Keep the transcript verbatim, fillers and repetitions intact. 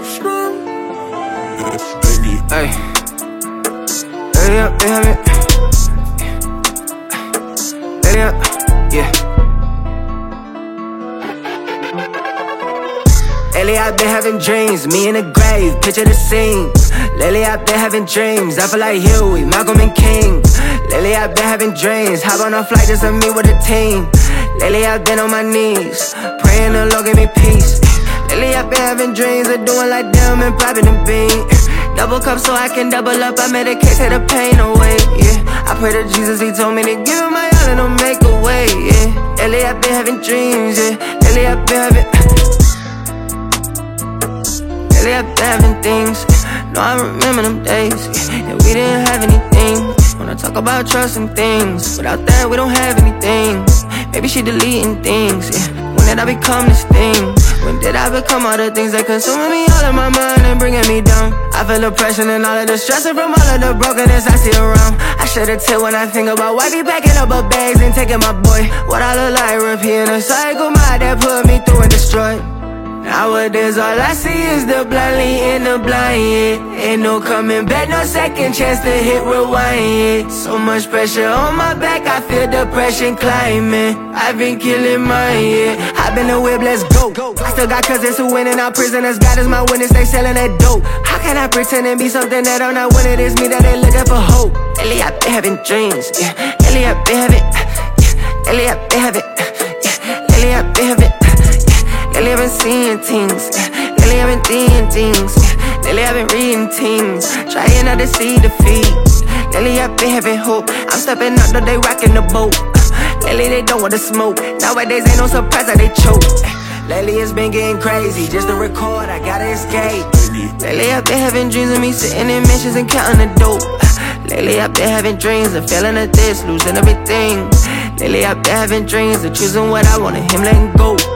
Hey, ready up, they have it. Ready up, yeah. Lately I've been having dreams, me in the grave, picture the scene. Lately I've been having dreams, I feel like Huey, Malcolm and King. Lately I've been having dreams, hop on a flight just to meet with the team. Lately I've been on my knees, praying the Lord give me peace. Lately I've been having dreams of doing like them and popping the bean. Double cup so I can double up, I medicate, take the pain away, yeah. I pray to Jesus, he told me to give him my all and he'll make a way, yeah. Lately I've been having dreams, yeah. Lately I've been having Lately I've been having things, no I remember them days, yeah. And we didn't have anything, when I talk about trust and things. Without that we don't have anything, maybe she deleting things, yeah. When did I become this thing? When did I become all the things that consuming me all in my mind and bringing me down? I feel depression and all of the stressing from all of the brokenness I see around. I shed a tear when I think about why be packing up her bags and taking my boy. What I look like, repeating a cycle, my dad put me through and destroyed. Nowadays all I see is the blind leading the blind, yeah. Ain't no coming back, no second chance to hit rewind, yeah. So much pressure on my back, I feel depression climbing. I've been killing mine, yeah. I've been a whip, let's go. I still got cousins who winning out prisoners, God is my witness, they selling that dope. How can I pretend and be something that I'm not when it is me that they looking for hope? Lately I've been having dreams, yeah. Lately I've been having, yeah. Lately I've been having, yeah. Lately I've been having, lately I've been seeing things, yeah. Lately I've been seeing things, yeah. Lately I've been reading things, trying not to see defeat. Lately I've been having hope, I'm stepping up though they rocking the boat. Lately they don't want to smoke, nowadays ain't no surprise that they choke. Lately it's been getting crazy, just to record I gotta escape. Lately I've been having dreams of me sitting in mansions and counting the dope. Lately I've been having dreams of failing at this, losing everything. Lately I've been having dreams of choosing what I want and him letting go.